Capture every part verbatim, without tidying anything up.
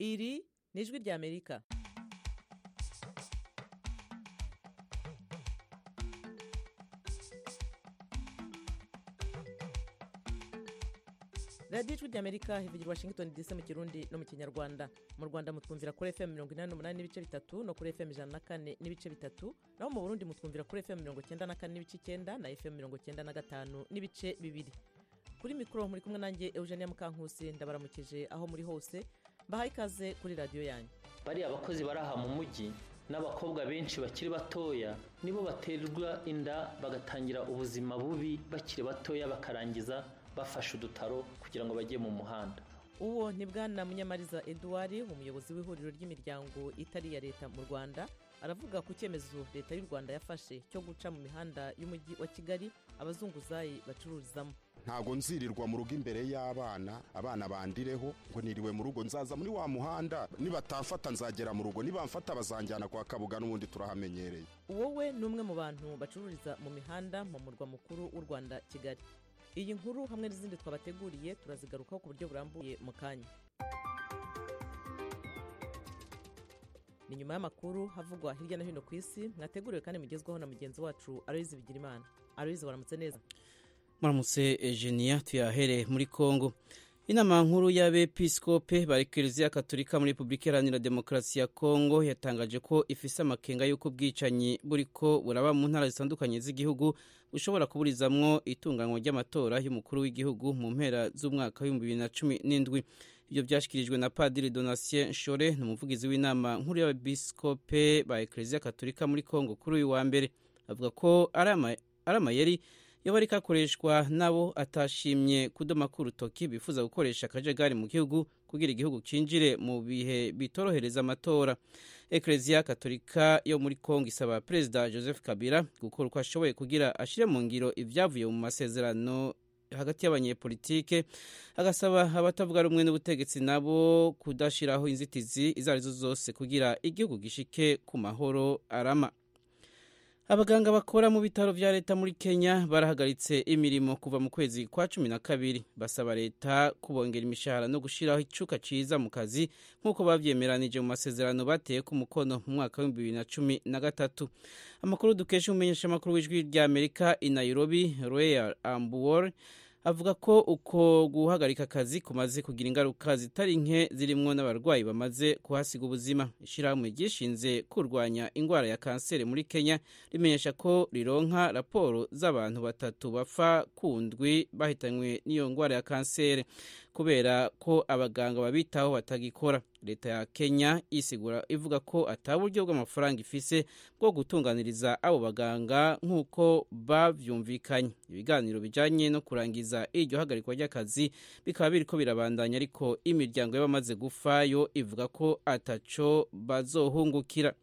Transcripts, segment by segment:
Iri ni ijwi ry'Amerika. radiyo ijwi ry'Amerika hivugira Washington D C mu Kirundi no mu Kinyarwanda. Mu Rwanda mutwumvira kuri F M mirongo inani n'umunani n'ibice bitatu no kuri F M ijana na kane n'ibice bitatu, naho mu Burundi mutwumvira kuri F M mirongo icyenda na kane n'ibice icyenda na F M mirongo icyenda na gatanu n'ibice bibiri. Kuri mikoro muri kumwe nanjye Eugenia Mukankusi, ndabaramukije aho muri hose, mbahaye ikaze kuri radiyo yanyu. Bari abakozi baraha mu mujyi n'abakobwa benshi bakiri batoya nibo baterwa inda bagatangira ubuzima bubi bakiri batoya bakarangiza bafashe udutaro kugira ngo bajye mu muhanda. Uwo ni Bwana Munyamariza Edouard, umuyobozi w'ihuriro ry'imiryango itari iya leta mu Rwanda, aravuga ku cyemezo leta y'u Rwanda yafashe cyo guca mu mihanda y'umujyi wa Kigali abazunguzayi bacururizamo. Ntago nzirirwa mu rugo imbere y'abana, abana bandireho ngo niriwe mu rugo, nzaza muri wa muhanda, nibatamfata nzagera mu rugo, nibamfata bazanjyana kwa Kabuga n'ubundi turahamenyereye. Wowe ni umwe mu bantu bacururiza mu mihanda mu murwa mukuru w'u Rwanda Kigali. Iyi nkuru hamwe n'izindi twabateguriye turazigarukaho ku buryo burambuye mu kanya. Ni nyuma y'amakuru havugwa hirya no hino ku isi, mwateguriwe kandi mugezwaho na mugenzi wacu Aloyizi Bigirimana. Aloyizi, waramutse neza? Muramutse Eugenia, tuyahere muri Kongo. Inama nkuru y'abepiskope ba Eklezia Katolika muri Republika Iharanira Demokarasi ya Kongo yatangaje ko ifise amakenga y'uko ubwicanyi buriko buraba mu ntara zitandukanye z'igihugu bushobora kuburizamwo itunganywa ry'amatora y'umukuru w'igihugu mu mpera z'umwaka w'ibihumbi bibiri na cumi n'indwi. Ibyo byashikirijwe na Padiri Donatien Nshore, n'umuvugizi w'inama nkuru y'abepiskope ba Eklezia Katolika muri Kongo kuri uyu wa mbere. Avuga ko ari amayeri iyo bariko akoreshwa nabo atashimye kudoma ku rutoki bifuza gukoresha akajagari mu gihugu kugira igihugu kinjire mu bihe bitorohereza amatora. Eklezia Katolika yo muri Kongo isaba Perezida Joseph Kabila gukora uko ashoboye kugira ashire mu ngiro ivyavuye mu masezerano hagati y'abanyepolitike, agasaba abatavuga rumwe n'ubutegetsi nabo kudashiraho inzitizi izarizo zose kugira igihugu gishike ku mahoro arama. Abaganga bakora mu bitaro vya leta muri Kenya barahagaritse imirimo kuva mu kwezi kwa cumi na kabiri, basaba leta kubongera imishahara no gushiraho icuka ciza mu kazi nk'uko bavyemeranije mu masezerano bateye ku mukono mu mwaka wa bibiri na cumi na gatatu. Amakuru dukesha umumenyesha makuru w'ijwi rya Amerika i Nairobi, Royal Ambuor, avuga ko uko guhagarika akazi kumaze kugira ingaruka zitari nke zirimwo n'abarwayi bamaze kuhasiga ubuzima. Ishirahamwe ryishinze kurwanya ingwara ya kanseri muri Kenya rimenyesha ko rironka raporo z'abantu batatu bapfa kundwi bahitanywe n'iyo ngwara ya kanseri kubera ko abaganga babitaho batagikora. Leta ya Kenya isigura ivuga ko ataburyo bw'amafaranga ifise bwo gutunganiriza abo baganga nk'uko bavyumvikanye. Ibiganiro bijanye no kurangiza iryo hagarikwa ry'akazi bikaba biriko birabandanya, ariko imiryango y'abamaze gupfa yo ivuga ko ataco bazohungukira.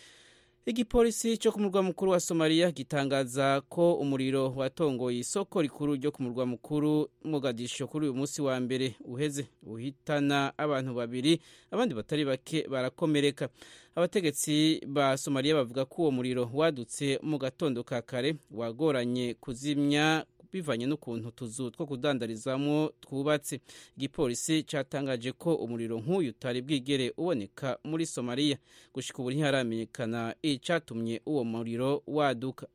Igipolisi cyo ku murwa mukuru wa Somalia gitangaza ko umuriro watongoye isoko rikuru ryo ku murwa mukuru Mogadisho kuri uyu munsi wa mbere uheze uhitana abantu babiri, abandi batari bake barakomereka. Abategetsi ba Somalia bavuga ko uwo muriro wadutse mu gatondo ka kare wagoranye kuzimya bivanye n'ukuntu tuzu two kudandarizamo twubatse. Igipolisi cyatangaje ko umuriro nk'uyu utari bwigere uboneka muri Somalia. Gushika ubu ntiharamenyekana icatumye uwo muriro waduka.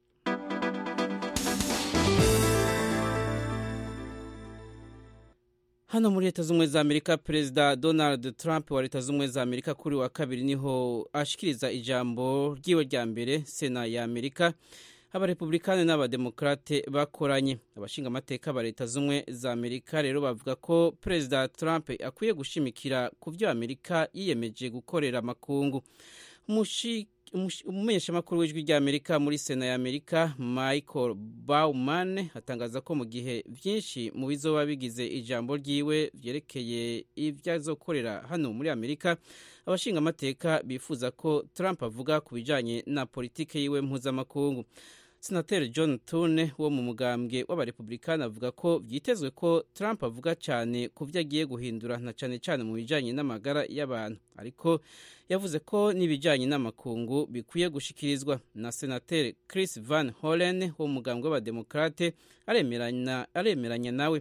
Hano muri Leta Zunze za Amerika, Perezida Donald Trump wa Leta Zunze za Amerika kuri wa kabiri niho ashikiriza ijambo ryiwe rya mbere Sena ya Amerika. Abarepublikani n'abademokrate bakoranye. Abashinga amateka ba Leta Zunze za Amerika rero bavuga ko Perezida Trump akwiye gushimikira ku byo Amerika yiyemeje gukorera makungu. Umumenyesha makuru w'ijwi rya Amerika muri Sena ya Amerika, Michael Bauman, atangaza ko mu gihe byinshi mu bizoba bigize ijambo ryiwe vyerekeye ivyazokorera hano muri Amerika, abashinga amateka bifuza ko Trump avuga ku bijanye na politike yiwe mpuzamakungu. Senateri John Thune wo mu mugambwe w'abarepublikani avuga ko vyitezwe ko Trump avuga cyane ku vyo agiye guhindura na cyane cyane mu bijanye n'amagara y'abantu, ariko yavuze ko n'ibijanye n'amakungu bikwiye gushikirizwa. Na Senateri Chris Van Hollen wo mu mugambwe w'abademokrate aremeranya aremeranya nawe.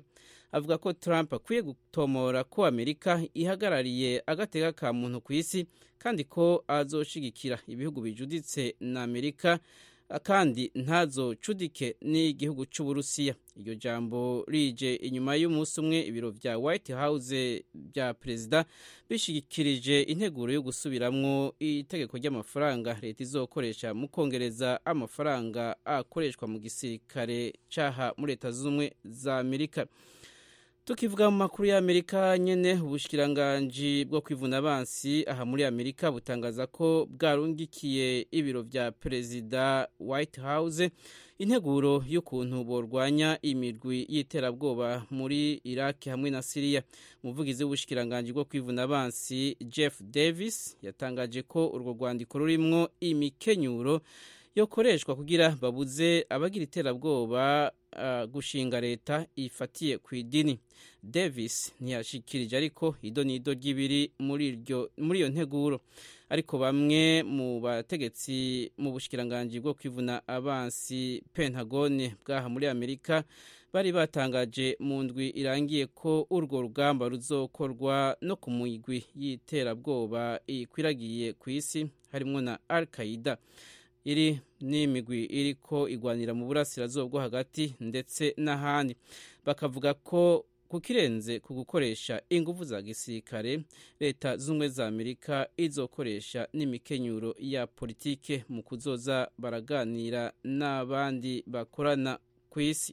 avuga ko Trump akwiye gutomora ko Amerika ihagarariye agateka ka muntu ku isi kandi ko azoshigikira ibihugu bijuditse na Amerika kandi ntazocudike n'igihugu cy'Uburusiya. Iryo jambo rije inyuma y'umunsi umwe ibiro vya White House bya perezida bishigikirije integuro yo gusubiramwo itegeko ry'amafaranga leta izokoresha mu kongereza amafaranga akoreshwa mu gisirikare caha muri Leta z'Ubumwe za Amerika. Tukivuga mu makuru ya Amerika nyene, ubushikiranganji bwo kwivuna abansi aha muri Amerika butangaza ko bwarungikiye ibiro vya perezida White House integuro y'ukuntu borwanya imirwi y'iterabwoba muri Iraq hamwe na Syria. Umuvugizi w'ubushikiranganji bwo kwivuna abansi Jeff Davis yatangaje ko urwo rwandiko rurimwo imikenyuro yokoreshwa kugira babuze abagira iterabwoba uh, gushinga leta ifatiye ku idini. Davis ntiyashikirije ariko ido nido ry'ibiri muri iryo muri iyo nteguro, ariko bamwe mu bategetsi mu bushikiranganje bwo kwivuna abansi Pentagon bwaha muri Amerika bari batangaje mu ndwi irangiye ko urwo rugamba ruzokorwa no ku migwi y'iterabwoba ikwiragiye ku isi harimo na Al-Qaeda. Iri ni imigwi iriko igwanira mu burasirazuba bwo hagati ndetse n'ahandi. Bakavuga ko kukirenze ku gukoresha ingufu za gisirikare, Leta z'Ubumwe za Amerika izokoresha n'imikenyuro ya politike mu kuzoza baraganira n'abandi bakorana ku isi.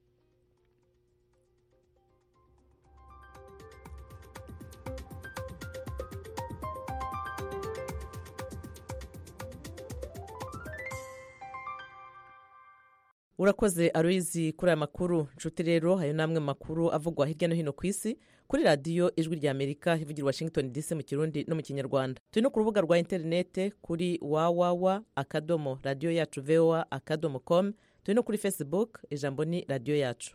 Urakoze Aloyizi kuri aya makuru. Nshuti rero ayo namwe makuru avugwa hirya no hino ku isi kuri radiyo Ijwi rya Amerika ivugira Washington D C mu Kirundi no mu Kinyarwanda. Turi no ku rubuga rwa interinete kuri wawawa akadomo radio yacu voa akadomo com. Turi no kuri Facebook, ijambo ni radio yacu.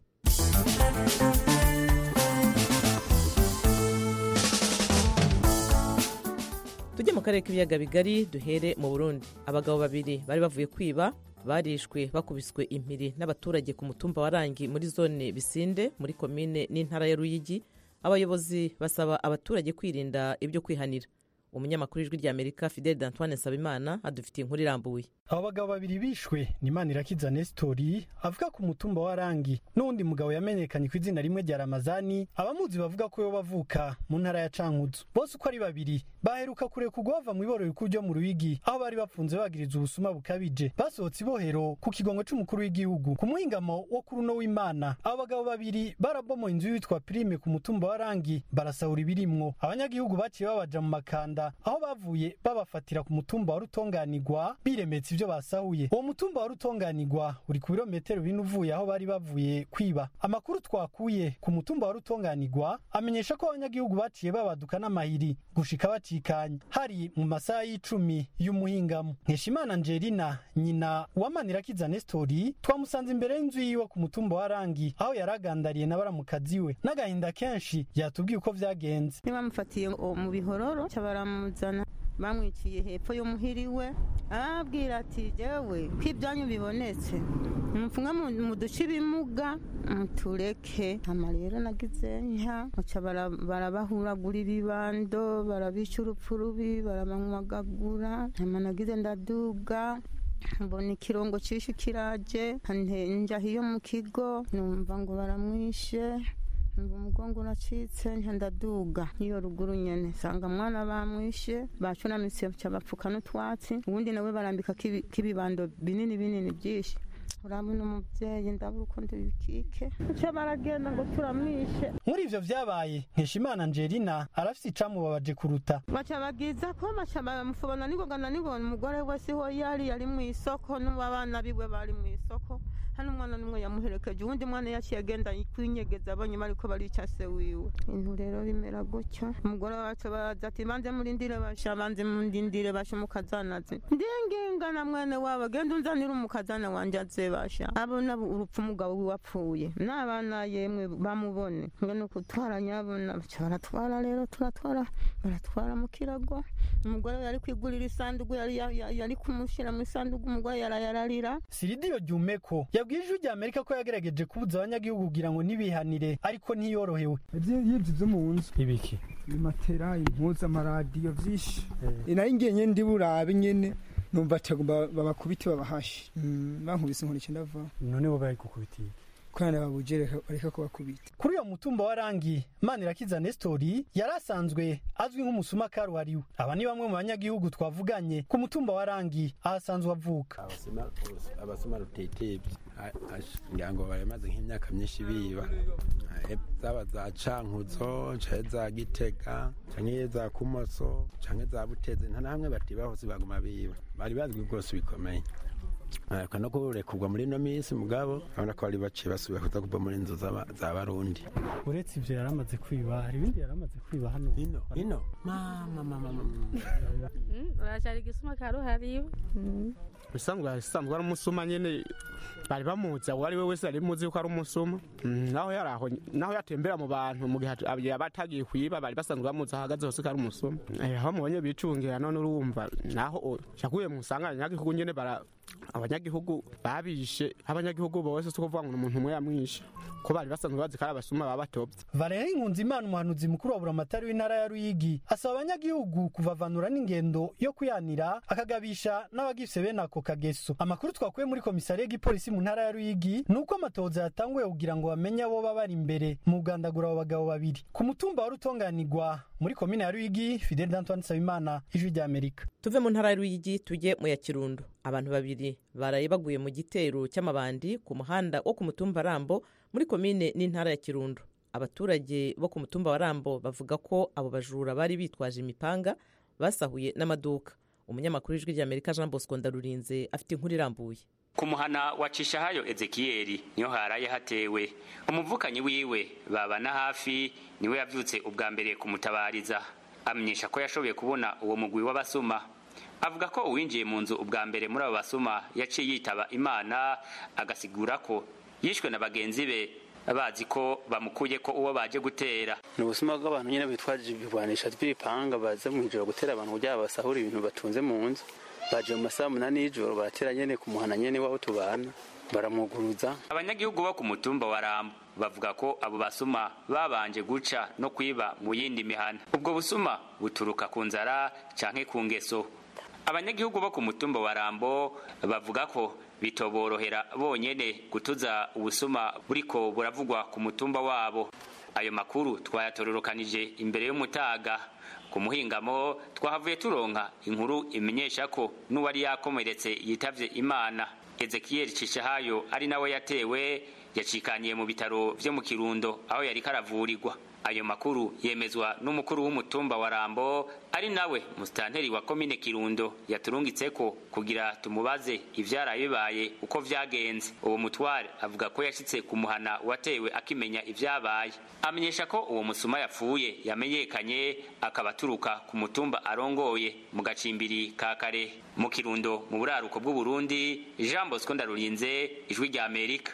Tujye mu karere k'ibiyaga bigari, duhere mu Burundi. Abagabo babiri bari bavuye kwiba barishwe bakubiswe impiri n'abaturage ku mutumba wa Rangi muri zone Bisinde muri komine n'intara ya Ruyigi. Abayobozi basaba abaturage kwirinda ibyo kwihanira. Umunyamakuru w'Ijwi rya Amerika Fidel Antoine Nsabimana adufitiye inkuru irambuye. Abo bagabo babiri bishwe ni Manirakiza Nestori avuga ku mutumba wa Rangi n'undi mugabo yamenyekanye ku izina rimwe rya Ramazani, abamuzi bavuga ko yo bavuka mu ntara ya Cankuzo. Bose uko ari babiri baheruka kure kugova mu iboro ryo mu Ruyigi aho bari bafunze bagiriza ubusuma bukabije. Basohotse ibohero ku kigongo c'umukuru w'igihugu ku muhingamo wo kuri no w'Imana. Abo bagabo babiri barabomoye inzu yitwa Prime ku mutumba wa Rangi barasahura ibirimwo. Abanyagihugu baciye babaja mu makanda aho bavuye babafatira ku mutumba wa Rutonganirwa biremetse ivyo basahuye. Uwo mutumba wa Rutonganirwa uri ku birometero bine uvuye aho bari bavuye kwiba. Amakuru twakuye ku mutumba wa Rutonganirwa amenyesha ko abanyagihugu baciye babaduka n'amahiri gushika bacikanye hari mu masaha y'icumi y'umuhingamo. Nkeshimana Angelina nyina wa Manirakiza Nestori twamusanze imbere y'inzu yiwe ku mutumba wa Rangi aho yaragandariye na baramukazi we n'agahinda kenshi yatubwiye uko vyagenze. Niba mufatiye mu bihororo cyabaramuzana bamwiciye hepfo yo muhiriwe arabwira ati jewe kw'ibyanyu bibonetse mupfunga mu duce bimuga mutureke. Hama rero nagize nka muca barabahuragura ibibando barabica urupfu rubi barabamwagagura. Hama nagize ndaduga mbona ikirongo cishe kiraje nja hiyo mu kigo numva ngo baramwishe umugongo uracitse ndaduga iyo ruguru nyene sanga mwana bamwishe bacunamitse cyabapfuka n'utwatsi ubundi nawe barambika kibibando binini binini byinshi. Urabona umuvyeyi ndabura uko ndibikike cyo baragenda ngo turamwishe. Muri ivyo vyabaye Nkeshimana Angelina arafite icamubabaje kuruta baca bagiza ko baca bamufubana nigogana nigona umugore wese ho yari yari mu isoko n'abana biwe bari mu isoko. Hano umwana nimwe yamuherekeje ubundi mwana yaciye agenda kwinyegeza abanye mariko barica se wiwe. Intu rero bimera gutyo umugore wacu baza ati banze murindire basha banze murindire basha mukazanaze ndinginga na mwene wabo genda unzanira umukazana wanje aze basha abona urupfu umugabo wapfuye n'abana yemwe bamubone ngo no kutwara nyabona baca baratwara rero turatwara baratwara mu kirago umugore yari kwigurira isanduku yari yari kumushyira mu isanduku umugore yarayararira. Siridiyo Jumeko yabwiye ijwi rya Amerika ko yagerageje kubuza abanyagihugu kugira ngo nibihanire ariko ntiyorohewe. Ivyo byo mu nzu ibiki bimatera impuza amaradiyo vyinshi inaye ngenye ndi burabe nyene numva cyagomba babakubiti babahashe bankubise inkoni cyandava none bo bari gukubitiye kwana babujere ariko kubakubita. Kuri uyo mutumba wa Rangi Manirakiza Nestori yarasanzwe azwi nk'umusuma karuhariwe. Aba ni bamwe mu banyagihugu twavuganye ku mutumba wa Rangi ahasanzwe avuka. Abasuma abasuma rutetebye ngango baremaze nk'imyaka myinshi biba zaba za Cankuzo canke za Gitega canke za Kumoso canke za Buteze nta namwe batibaho baguma biba bari bazwi rwose bikomeye kana ko rekugwa muri no minsi mugabo abona ko bari baciye basubiye kuza kuva muri inzu za Barundi. Uretse ivyo yaramaze kwiba hari ibindi yaramaze kwiba hano ino ino mama mama urashari gisuma karuhariwe bisanzwe bisanzwe ari umusuma nyene bari bamuza wari we wese ari muzi ko ari umusuma naho yaraho naho yatembera mu bantu mu gihe abatagiye kwiba bari basanzwe bamuza hagaze hose ko ari umusuma eh aho mubonye bicungira none urumva naho yakuye mu sanganya nyagihugu nyene bara abanyagihugu babishe abanyagihugu bose cyo kuvuga ngo umuntu umwe yamwishe ko bari basanzwe bazi kara basuma babatobye. Valerie Nkunzimana umuhanuzi mukuru wa buramatari w'intara ya Ruyigi asaba abanyagihugu kuvavanura n'ingendo yo kuyanira akagabisha n'abagifise bene ako kageso. Amakuru twakuye muri komisariya y'igipolisi mu ntara ya Ruyigi nuko amatoza yatanguye kugira ngo bamenye abo baba imbere mu gandagura abo bagabo babiri ku mutumba wa Rutonganirwa muri komine ya Ruyigi. Fidel Antoine Sabimana, Ijwi rya Amerika. Tuve mu ntara ya Ruyigi tujye mu ya Kirundo. Abantu babiri baraye baguye mu gitero cy'amabandi ku muhanda wo ku mutumba Rambo muri komine n'intara ya Kirundo. Abaturage bo ku mutumba wa Rambo bavuga ko abo bajura bari bitwaje imipanga basahuye n'amaduka. Umunyamakuru w'Ijwi rya Amerika Jean Bosco Ndarurinze afite inkuru irambuye. Ku muhana wa Cishahayo Ezekieli niyo haraye hatewe. Umuvukanyi wiwe babana hafi niwe yavyutse ubwa mbere kumutabariza. Amenyesha ko yashoboye kubona uwo mugwi w'abasuma. Avuga ko uwinjiye mu nzu ubwa mbere muri abo basuma yaciye yitaba Imana agasigura ko yishwe na bagenzi be bazi ko bamukuye ko uwo baje gutera. Ni ubusuma bw'abantu nyene bitwaje ibigwanisha by'ibipanga baza mu ijoro gutera abantu kugira basahura ibintu batunze mu nzu. Baje mu masaha munani y'ijoro batera nyene ku muhana nyene waho tubana baramuguruza. Abanyagihugu bo ku mutumba wa Rambo bavuga ko abo basuma babanje guca no kwiba mu yindi mihana. Ubwo busuma buturuka ku nzara canke ku ngeso. Abanyagihugu bo ku mutumba wa Rambo bavuga ko bitoborohera bonyene gutuza ubusuma buriko buravugwa ku mutumba wabo. Ayo makuru twayatororokanije imbere y'umutaga. Ku muhingamo twahavuye turonka inkuru imenyesha ko n'uwari yakomeretse yitavye Imana. Ezekiel Cishahayo ari nawe yatewe yacikaniye mu bitaro vyo mu Kirundo aho yari karavurirwa. Ayo makuru yemezwa n'umukuru w'umutumba wa Rambo ari nawe mustanteri wa komine Kirundo yaturungitseko kugira tumubaze ivyaraye bibaye uko vyagenze. Uwo mutware avuga ko yashitse kumuhana watewe akimenya ivyabaye. Amenyesha ko uwo musuma yapfuye yamenyekanye akabaturuka ku mutumba arongoye mu gacimbiri ka Kare mu Kirundo mu buraruko bw'u Burundi. Jean Bosco Ndarurinze, Ijwi rya Amerika.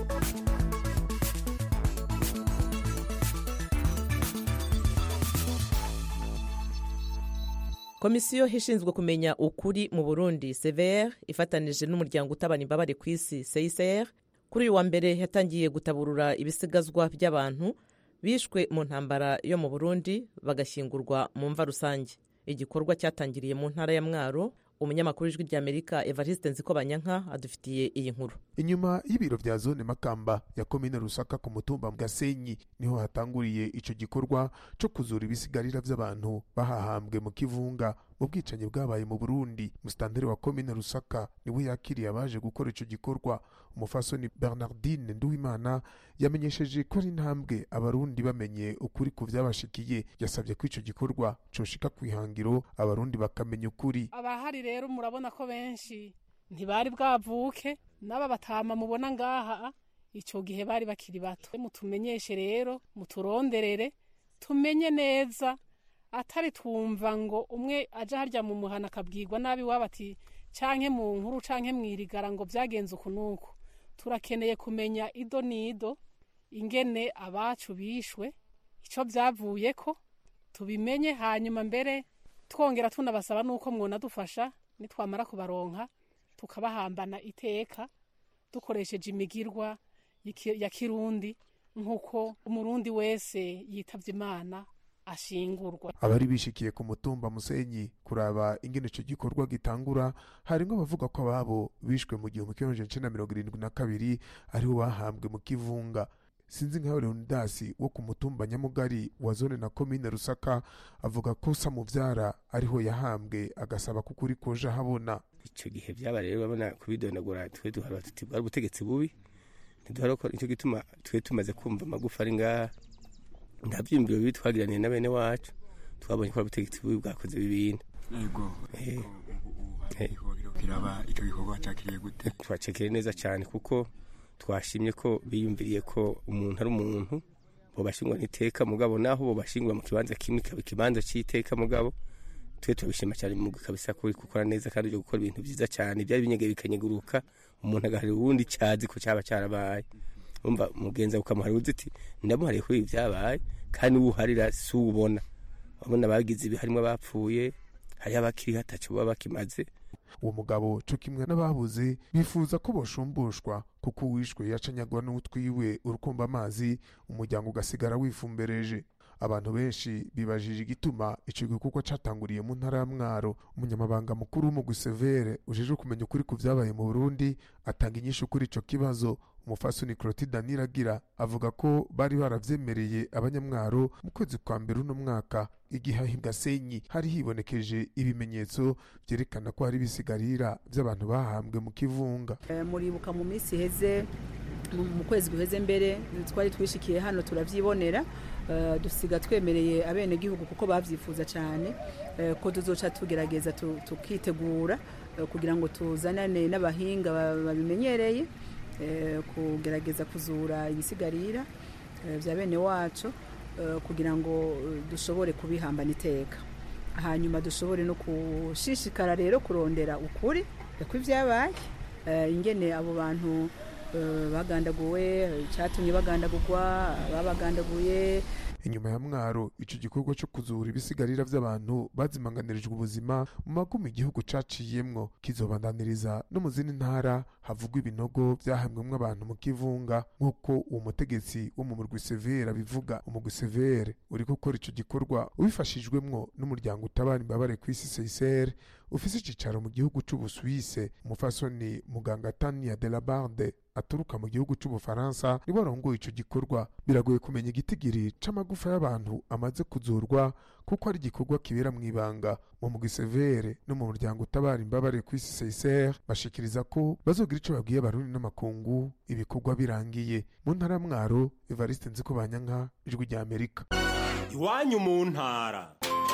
Komisiyo ishinzwe kumenya ukuri mu Burundi C V R ifatanije n'umuryango utabana imbabare ku isi C I C R kuri uyu wa mbere yatangiye gutaburura ibisigazwa by'abantu bishwe mu ntambara yo mu Burundi bagashyingurwa mu mva rusange. Igikorwa cyatangiriye mu ntara ya Mwaro. Umunyamakuru w'Ijwi rya Amerika Evariste Nzikobanyanka adufitiye iyi nkuru. Inyuma y'ibiro vya zone Makamba ya komine Rusaka ku mutumba Gasenyi niho hatanguriye ico gikorwa cyo kuzura ibisigarira by'abantu bahahambwe mu kivunga mu bwicanyi bwabaye mu Burundi. Mustanteri wa komine Rusaka niwe yakiriye abaje gukora ico gikorwa. Umufasoni Bernardine Nduwimana yamenyesheje ko ari intambwe abarundi bamenye ukuri ku vyabashikiye. Yasabye ko ico gikorwa coshika kwihangiro abarundi bakamenya ukuri. Abahari rero murabona ko benshi ntibari bwavuke naba batama mubona ngaha ico gihe bari bakiri bato. Mutumenyeshe rero muturonderere tumenye neza atari twumva ngo umwe aje harya mu muhana kabwirwa nabi wabati canke mu nkuru canke mwirigara ngo byagenze ukunuko. turakeneye kumenya ido nido ingene abacu bishwe icyo byavuye ko tubimenye, hanyuma mbere twongera tunabasaba nuko mwona dufasha nitwamara kubaronka tukabahambana iteka dukoresheje imigirwa ya kirundi nk'uko umurundi wese yitavye Imana ashingurwa. Abari bishikiye ku mutumba Musenyi kuraba ingene ico gikorwa gitangura harimwo abavuga ko ababo bishwe mu gihumbi kimwe amajana icenda na mirongo irindwi na kabiri ariho bahambwe mu Kivunga. Sinzi nka Leonidas wo ku mutumba Nyamugari wa zone na komine Rusaka avuga ko Samuvyara ariho yahambwe agasaba ko kuri koja habona. Ico gihe byaba rero babona kubidonagura twe duharwa tuti bwa ubutegetsi bubi ntiduharoko ico gituma twe tumaze kumva amagufa ari ngaha ndavyimbiro bibi twagiraniye na bene wacu twabonye ko ubutegetsi bubi bwakoze bibintu. Yego kiraba icyo gikorwa cyakiriye gute? Twacekeye neza cyane kuko twashimye ko biyumviriye ko umuntu ari umuntu bo bashingwa n'iteka mugabo naho bo bashingwa mu kibanza kimwe kibanza cy'iteka mugabo twe tubishima cyane mu kabisa ko gukora neza kandi byo gukora ibintu byiza cyane byari binyege bikanyeguruka umuntu agahari ubundi cyazi ko cyaba cyarabaye umva mugenza ukamuhari uziti ndamuhari ko ibyabaye kandi uharira subona abona bagize ibi harimo abapfuye hari abakiri hatacu baba bakimaze. Uwo mugabo cyo kimwe n'ababuze bifuza ko boshumbushwa kuko wishwe yacanyagwa n'utwiwe urukomba amazi umuryango ugasigara wifumbereje. Abantu benshi bibajije igituma ico gikorwa catanguriye mu ntara ya Mwaro. Umunyamabanga mukuru w'umugwi Severe ujeje kumenya ukuri ku vyabaye mu Burundi atanga inyishu kuri ico kibazo. Umufasoni Clotilde Niragira avuga ko bari baravyemereye abanyamwaro mu kwezi kwa mbere uno mwaka igihe ahibwa Senyi hari hibonekeje ibimenyetso vyerekana ko hari bisigarira by'abantu bahambwe mu Kivunga. E, muribuka mu minsi heze mu kwezi guheze mbere twari twishikiye hano turavyibonera. Uh, dusiga twemereye abene gihugu kuko bavyifuza cyane uh, ko tuzoca tugerageza tukitegura uh, kugira ngo tuzanane n'abahinga babimenyereye uh, kugerageza kuzura ibisigarira uh, vya bene wacu uh, kugira ngo dushobore kubihambana iteka, hanyuma dushobore no kushishikara rero kurondera ukuri kw'ivyabaye uh, ingene abo bantu Uh, bagandaguwe cyatumye bagandagurwa babagandaguye. Inyuma ya Mwaro ico gikorwa cyo kuzura ibisigarira by'abantu bazimanganirijwe ubuzima mu magumi igihugu caciyemwo kizobandaniriza no mu zindi ntara havugwa ibinogo byahambwemwo abantu mu Kivunga nk'uko uwo mutegetsi wo mu murwi Severe bivuga. Umurwi Severe uri gukora ico gikorwa ubifashijwemwo n'umuryango utabara imbabare kw'isi C I C R ufise icicaro mu gihugu c'Ubusuwise. Umufasoni muganga Tania de la Barde aturuka mu gihugu c'Ubufaransa niwe arongoye ico gikorwa. Biragoye kumenya igitigiri c'amagufa y'abantu amaze kuzurwa kuko ari igikorwa kibera mu ibanga. Mu mugwi Severe no mu muryango utabara imbabare kw'isi C I C R bashikiriza ko bazogira ico babwiye abarundi n'amakungu ibikorwa birangiye. Mu ntara ya Mwaro, Evariste Nzikobanyanka, Ijwi rya Amerika. Iwanyu mu ntara.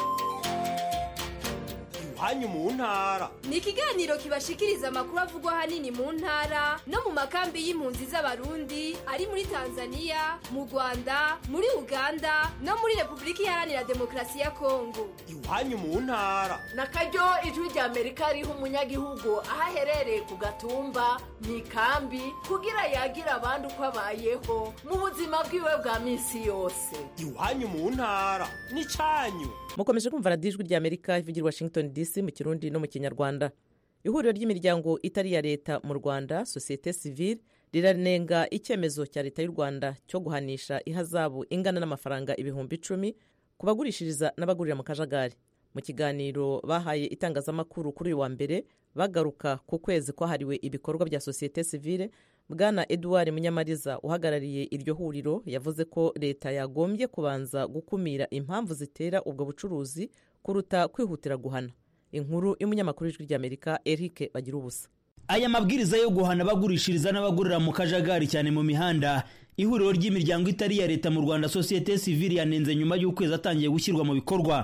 Iwanyu mu ntara ni ikiganiro kibashikiriza amakuru avugwa hanini mu ntara no mu makambi y'impunzi z'abarundi ari muri Tanzania, mu Rwanda, muri Uganda no muri Republika Iharanira Demokarasi ya Kongo. Iwanyu mu ntara nakaryo Ijwi rya Amerika riha umunyagihugu aho aherereye ku gatumba mu ikambi kugira yagira abandi uko abayeho mu buzima bwiwe bwa minsi yose. Iwanyu mu ntara ni cyanyu. Mukomeje kumva Radio Ijwi rya Amerika ivugira Washington D C mu Kirundi no mu Kinyarwanda. Ihuriro ry'imiryango itari ya leta mu Rwanda, Societe Civile, riranenga icyemezo cya leta y'u Rwanda cyo guhanisha ihazabu ingana n'amafaranga ibihumbi icumi kubagurishiriza n'abagurira mu kajagari. Mu kiganiro bahaye itangazamakuru kuri uyu wa mbere bagaruka ku kwezi kwahariwe ibikorwa bya Societe Civile, Bwana Edouard Munyamariza uhagarariye iryo huriro yavuze ko leta yagombye kubanza gukumira impamvu zitera ubwo bucuruzi kuruta kwihutira guhana. Inkuru y'umunyamakuru w'Ijwi rya Amerika Eric Bagirubusa. Aya mabwiriza yo guhana bagurishiriza n'abagurira mu kajagari cyane mu mihanda, ihuriro ry'imiryango itari ya leta mu Rwanda Societe Civile yanenze nyuma y'ukwezi atangiye gushyirwa mu bikorwa.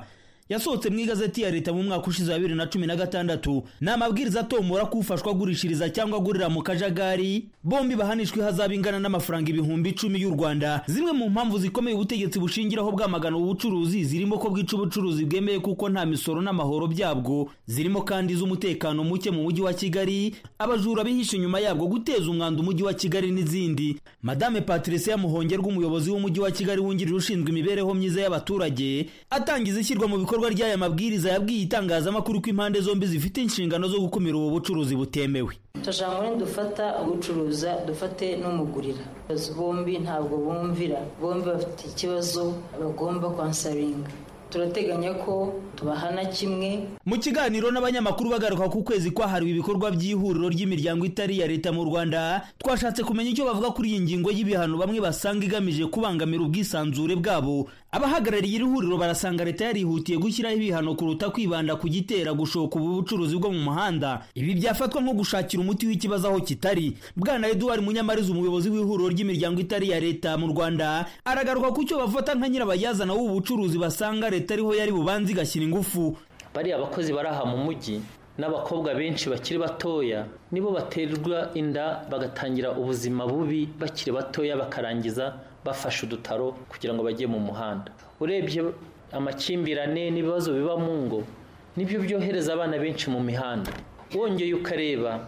yasohotse mu igazeti ya leta mu mwaka ushize wa bibiri na cumi na gatandatu. Ni amabwiriza atomora ko ufashwa agurishiriza cyangwa agurira mu kajagari bombi bahanishwe hazaba ingana n'amafaranga ibihumbi icumi y'u Rwanda. Zimwe mu mpamvu zikomeye ubutegetsi bushingiraho bwamagana ubucuruzi zirimo ko bwica ubucuruzi bwemeye kuko nta misoro n'amahoro byabwo, zirimo kandi z'umutekano muke mu mujyi wa Kigali, abajura bihishe inyuma yabwo, guteza umwanda umujyi wa Kigali n'izindi. Madame Patricia Muhongerwa, umuyobozi w'umujyi wa Kigali wungirije ushinzwe imibereho myiza y'abaturage, atangiza ishyirwa mu bikorwa ry'aya mabwiriza, yabwiye itangazamakuru ko impande zombi zifite inshingano zo gukumira ubu bucuruzi butemewe. Tujamwe dufata ubucuruza dufate n'umugurira, bombi ntabwo bumvira, bombi bafite ikibazo bagomba kwansaringa. Turateganya ko tubahana kimwe. Mu kiganiro n'abanyamakuru bagaruka ku kwezi kwahariwe ibikorwa by'ihuriro ry'imiryango itari ya leta mu Rwanda, twashatse kumenya icyo bavuga kuri iyi ngingo y'ibihano bamwe basanga igamije kubangamira ubwisanzure bwabo. Abahagarariye iri huriro barasanga leta yarihutiye gushyiraho ibihano kuruta kwibanda ku gitera gushoka ubu bucuruzi bwo mu muhanda. Ibi byafatwa nko gushakira umuti w'ikibazo aho kitari. Bwana Edouard Munyamariza, umuyobozi w'ihuriro ry'imiryango itari ya leta mu Rwanda, aragaruka ku cyo bafata nka nyirabayazana w'ubu bucuruzi basanga leta ariho yari bubanzi gashyira ingufu. Bari abakozi baraha mu mujyi n'abakobwa benshi bakiri batoya nibo baterwa inda bagatangira ubuzima bubi bakiri batoya, bakarangiza bafashe udutaro kugira ngo bajye mu muhanda. Urebye amakimbirane n'ibibazo biba mu ngo nibyo byohereza abana benshi mu mihanda. Wongeye ukareba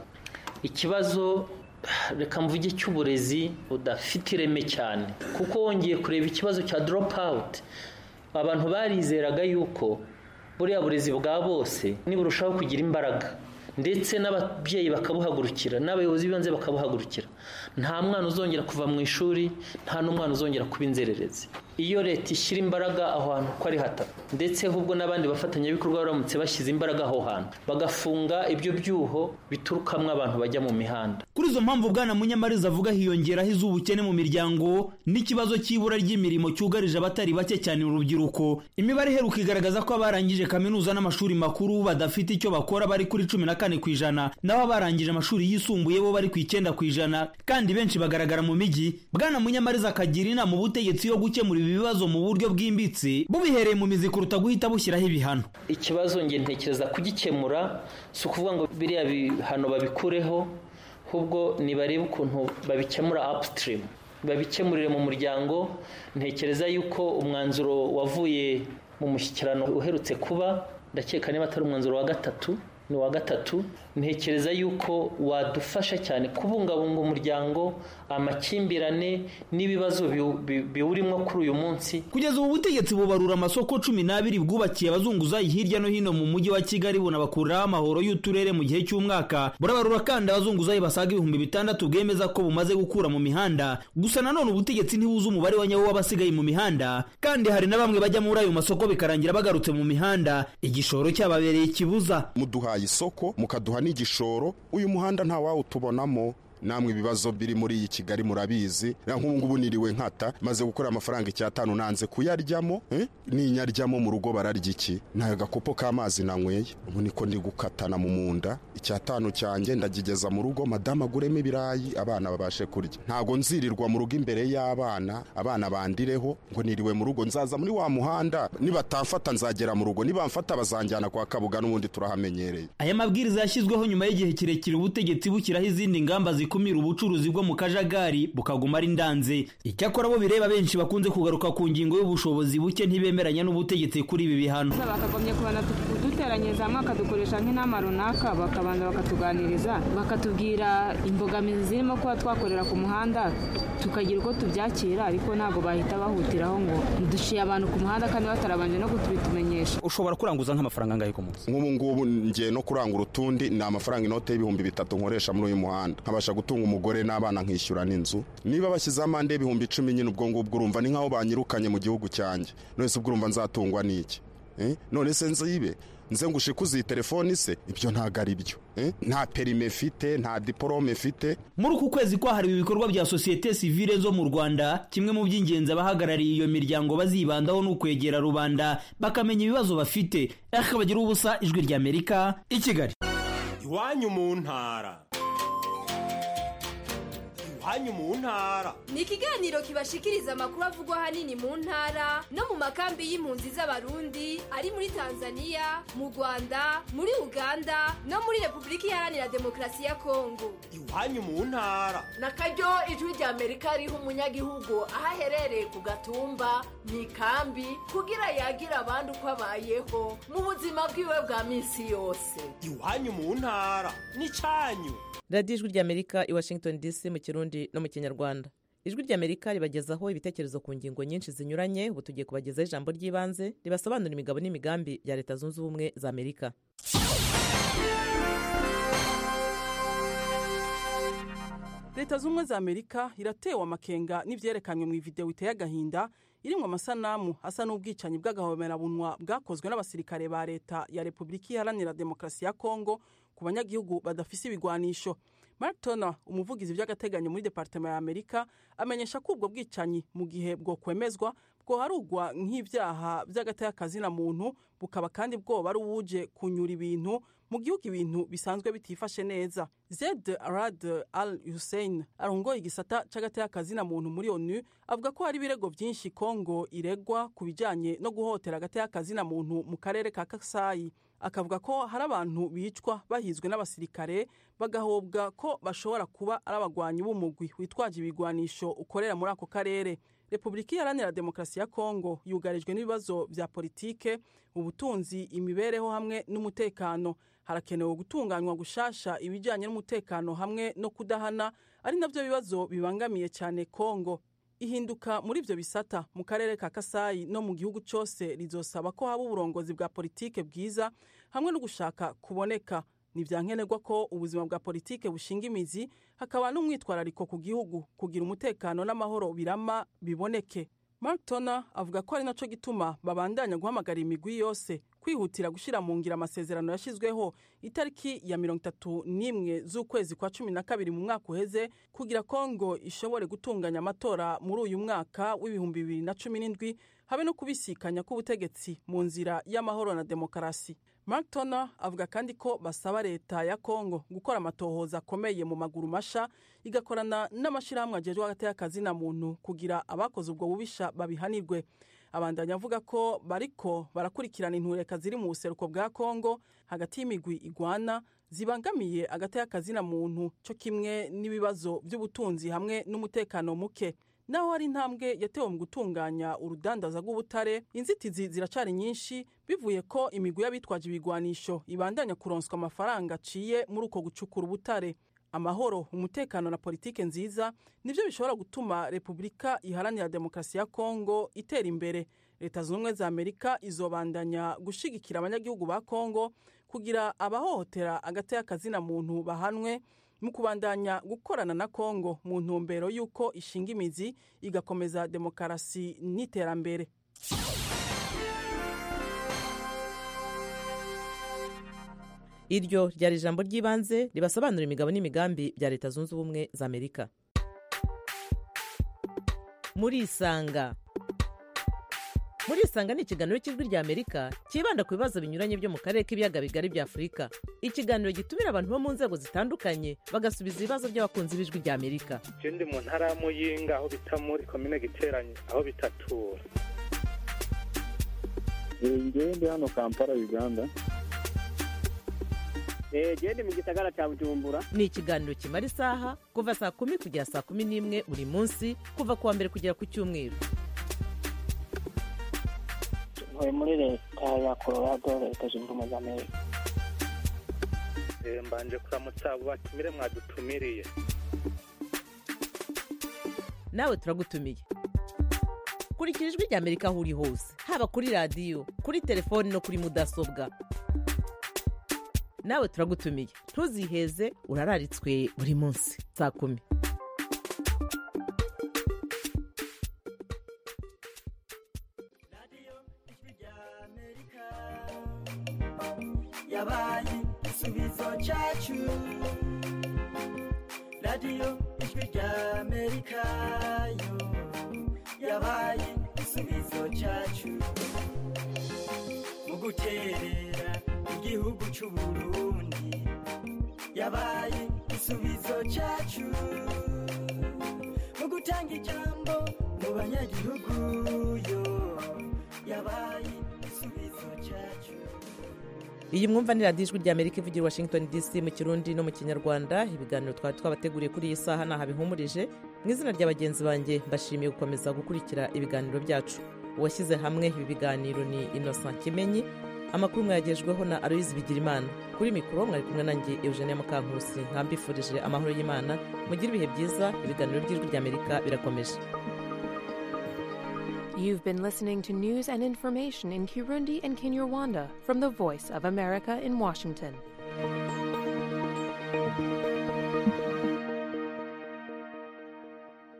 ikibazo, reka mvuge, cy'uburezi budafite ireme cyane, kuko wongeye kureba ikibazo cya drop out. Abantu barizeraga yuko buriya burezi bwa bose niburushaho kugira imbaraga, ndetse n'ababyeyi bakabuhagurukira, n'abayobozi b'ibanze bakabuhagurukira, nta mwana uzongera kuva mu ishuri, nta n'umwana uzongera kuba inzererezi. Iyo leta ishyira imbaraga aho hantu ko ari hatatu, ndetse ahubwo n'abandi bafatanyabikorwa baramutse bashyize imbaraga aho hantu, bagafunga ibyo byuho biturukamo abantu bajya mu mihanda. Kuri izo mpamvu Bwana Munyamariza avuga hiyongeraho iz'ubukene mu miryango n'ikibazo cy'ibura ry'imirimo cyugarije abatari bake cyane urubyiruko. Imibare iheruka igaragaza ko abarangije kaminuza n'amashuri makuru badafite icyo bakora bari kuri cumi na kane ku ijana, naho abarangije amashuri yisumbuye bo bari ku icyenda ku ijana, kandi benshi bagaragara mu mijyi. Bwana Munyamariza akagira inama ubutegetsi yo gukemura ibibazo mu buryo bwimbitse bubihereye mu mizi kuruta guhita bushyiraho ibihano. Ikibazo nge ntekereza kugikemura si ukuvuga ngo biriya bihano babikureho, ahubwo nibarebe ukuntu babikemura upstream, babikemurire mu muryango. Ntekereza yuko umwanzuro wavuye mu mushyikirano uherutse kuba, ndakeka niba atari umwanzuro wa gatatu ni wa gatatu, ntekereza yuko wadufasha cyane kubungabunga umuryango, amakimbirane n'ibibazo biwurimo kuri uyu munsi. Kugeza ubu butegetsi bubarura amasoko cumi n'abiri bwubakiye abazunguzayi hirya no hino mu mujyi wa Kigali, bunabakuraho amahoro y'uturere mu gihe cy'umwaka. Burabarura kandi abazunguzayi basaga ibihumbi bitandatu bwemeza ko bumaze gukura mu mihanda. Gusa nanone ubutegetsi ntibuzi umubare wa nyawo w'abasigaye mu mihanda, kandi hari na bamwe bajya muri ayo masoko bikarangira bagarutse mu mihanda, igishoro cyababereye kibuza. Muduhaye isoko mukaduha n'igishoro, uyu muhanda nta wawutubonamo. Namwe ibibazo biri muri iyi Kigali murabizi. Nk'ubu ngubu niriwe nkata maze gukora amafaranga icyatanu nanze kuyaryamo, eh? Ninyaryamo mu rugo bararya iki? Nta gakopo k'amazi nanyweye, ubu niko ndi gukatana mu munda. Icyatanu cyanjye ndagigeza mu rugo, madama aguremo ibirayi abana babashe kurya. Ntago nzirirwa mu rugo imbere y'abana, abana bandireho ngo niriwe mu rugo. Nzaza muri wa muhanda, nibatamfata nzagera mu rugo, nibamfata bazanjyana kwa Kabuga n'ubundi turahamenyereye. Aya mabwiriza yashyizweho nyuma y'igihe kirekire ubutegetsi bukiraho izindi ngamba kumira ubucuruzi bwo mu kajagari bukaguma ari ndanze. Icyakora bo bireba benshi bakunze kugaruka ku ngingo y'ubushobozi buke ntibemeranya n'ubutegetsi kuri ibi bihano. Bakagomye kubana duteranyiriza hamwe akadukoresha nk'inama runaka, bakabanza bakatuganiriza, bakatubwira imbogamizi zirimo kuba twakorera ku muhanda, tukagira uko tubyakira, ariko ntabwo bahita bahutiraho ngo duciye abantu ku muhanda kandi batarabanje no kutubitumenyesha. Ushobora kuranguza nk'amafaranga angahe ku munsi? Nk'ubu ngubu ngiye no kurangura utundi ni amafaranga inote y'ibihumbi bitatu nkoresha muri uyu muhanda, nkabasha gutunga umugore n'abana nkishyura n'inzu. Niba bashyize amande y'ibihumbi icumi nyine ubwo ngubwo urumva ni nkaho banyirukanye mu gihugu cyanjye. None se ubwo urumva nzatungwa n'iki? Eh? None se nzibe nze ngushikuze iyi telefoni se? Ibyo ntago ari byo. Eh? Nta perime mfite, nta diplome mfite. Muri uku kwezi kwahariwe ibikorwa bya societe civile zo mu Rwanda, kimwe mu by'ingenzi abahagarariye iyo miryango bazibandaho no kwegera rubanda bakamenya ibibazo bafite. Akabagira ubusa, Ijwi ry'Amerika, i Kigali. Iwanyu mu ntara. iwanyu mu ntara ni ikiganiro kibashikiriza amakuru avugwa ahanini mu ntara no mu makambi y'impunzi z'abarundi ari muri Tanzania mu Rwanda muri Uganda no muri Repubulika Iharanira Demokarasi ya Kongo iwanyu mu ntara nakaryo ijwi rya Amerika riha umunyagihugu aho aherereye ku gatumba mu ikambi kugira yagira abandi uko abayeho mu buzima bwiwe bwa minsi yose iwanyu mu ntara n'icyanyu. radiyo ijwi ry'amerika i Washington D C mu kirundi no mu kinyarwanda. ijwi ry'amerika ribagezaho ibitekerezo ku ngingo nyinshi zinyuranye. Ubu tugiye kubagezaho ijambo ry'ibanze ribasobanura imigabo n'imigambi bya leta zunze ubumwe za Amerika. leta z'ubumwe za Amerika iratewe amakenga n'ivyerekanywe mu video iteye agahinda irimwo amasanamu asa n'ubwicanyi bw'agahomerabunwa bwakozwe n'abasirikare ba leta ya Repubulika Iharanira Demokarasi ya Kongo ku banyagihugu badafise ibigwanisho. Mark Turner, umuvugizi vy'agateganyo muri Departement ya Amerika, amenyesha ko ubwo bwicanyi mu gihe bwo kwemezwa bwo harugwa nk'ivyaha vy'agateka na muntu, bukaba kandi bwo bari ubuje kunyura ibintu mu gihugu ibintu bisanzwe bitifashe neza. Zed Rad Al Hussein arongoye igisata c'agateka na muntu muri ONU avuga ko hari ibirego vyinshi Kongo iregwa ku bijanye no guhotera agateka na muntu mu karere ka Kasai. Akavuga ko hari abantu bicwa bahizwe n'abasirikare bagahobwa ko bashobora kuba ari abagwanyi b'umugwi witwaje ibigwanisho ukorera muri ako karere. Repubulika Iharanira Demokarasi ya Kongo yugarijwe n'ibibazo vya politike, ubutunzi, imibereho hamwe n'umutekano. Harakenewe gutunganywa gushasha ibijanye n'umutekano hamwe no kudahana, ari navyo bibazo bibangamiye cyane Kongo. Ihinduka muri ivyo bisata mu karere ka Kasai no mu gihugu cyose rizosaba ko haba uburongozi bwa politike bwiza hamwe no gushaka kuboneka. Ni vyankenerwa ko ubuzima bwa politike bushinga imizi, hakaba n'umwitwarariko ku gihugu kugira umutekano n'amahoro birama biboneke. Mark Turner avuga ko ari naco gituma babandanya guhamagara imigwi yose kwihutira gushira mu ngira amasezerano yashizweho itariki ya mirongo itatu n'imwe z'ukwezi kwa cumi na kabiri mu mwaka uheze kugira Kongo ishobore gutunganya amatora muri uyu mwaka w'ibihumbi bibiri na cumi n'indwi habe no kubisikanya k'ubutegetsi mu nzira y'amahoro na demokarasi. Mark Turner avuga kandi ko basaba leta ya Kongo gukora amatohoza akomeye mu maguru masha, igakorana n'amashirahamwe ajejwe agateka na muntu kugira abakoze ubwo bubisha babihanirwe. Abandanya avuga ko bariko barakurikirana intureka ziri mu buseruko bwa Kongo hagati y'imigwi igwana zibangamiye agateka na muntu cyo kimwe n'ibibazo by'ubutunzi hamwe n'umutekano muke. Naho hari intambwe yatewe mu gutunganya urudandaza rw'ubutare, inzitizi ziracari nyinshi bivuye ko imigwi y'abitwaje ibigwanisho ibandanya kuronswa amafaranga aciye muri uko gucukura ubutare. Amahoro, umutekano na politike nziza nivyo bishobora gutuma Repubulika Iharanira Demokarasi ya Kongo itera imbere. Leta z'ubumwe za Amerika izobandanya gushigikira abanyagihugu ba Kongo kugira abahohotera agateka na muntu bahanwe, mu kubandanya gukorana na Kongo mu ntumbero yuko ishinga imizi igakomeza demokarasi n'iterambere. Iryo ryari ijambo ry'ibanze ribasobanura imigabo n'imigambi bya leta zunze ubumwe za Amerika. Muri Isanga. Muri Isanga ni ikiganiro cy'ijwi rya Amerika kibanda ku bibazo binyuranye byo mu karere k'ibiyaga bigari bya Afurika. Ikiganiro gitumira abantu bo mu nzego zitandukanye bagasubiza ibibazo by'abakunzi b'ijwi rya Amerika. Je ndi mu ntara ya Muyinga aho bita muri commune Giteranyi aho bitatura. Ngewe ndi hano Kampala Uganda. Eh gende mu gisagara cya Bujumbura. Ni ikiganiro kimara isaha kuva saa kumi kugera saa kumi n'imwe buri munsi kuva kuwa mbere kugera ku cyumweru. Ntuye muri leta ya Colorado, leta zunze ubumwe za Amerika. Eh mbanje kuramutsa abo batumire mwadutumiriye. Nawe turagutumiye. Kurikira ijwi rya Amerika aho uri hose, haba kuri radio, kuri telefoni no kuri mudasobwa. Nawe turagutumiye. Ntuziheze, urararitswe buri munsi saa kumi. Yabaye igisubizo cyacu. Radio ijwi rya Amerika yo yabaye igisubizo cyacu. Mu guterera igihugu cy'u Burundi yabaye igisubizo cyacu. gutanga ijambo mu banyagihugu yo yabaye igisubizo cyacu. iyi mwumva ni radiyo ijwi ry'amerika ivugira washington dc mu kirundi no mu kinyarwanda. ibiganiro twari twabateguriye kuri iyi saha ntaho bihumurije. mu izina rya bagenzi banjye mbashimiye gukomeza gukurikira ibiganiro byacu. uwashyize hamwe ibi biganiro ni Innocent Kimenyi. amakuru mwayagejweho na Aloyizi Bigirimana. kuri mikoro mwari kumwe nanjye Eugenia Mukankusi. nkambifurije amahoro y'Imana. mugire ibihe byiza. ibiganiro by'ijwi ry'amerika birakomeje. You've been listening to news and information in Kirundi and Kinyarwanda from the Voice of America in Washington.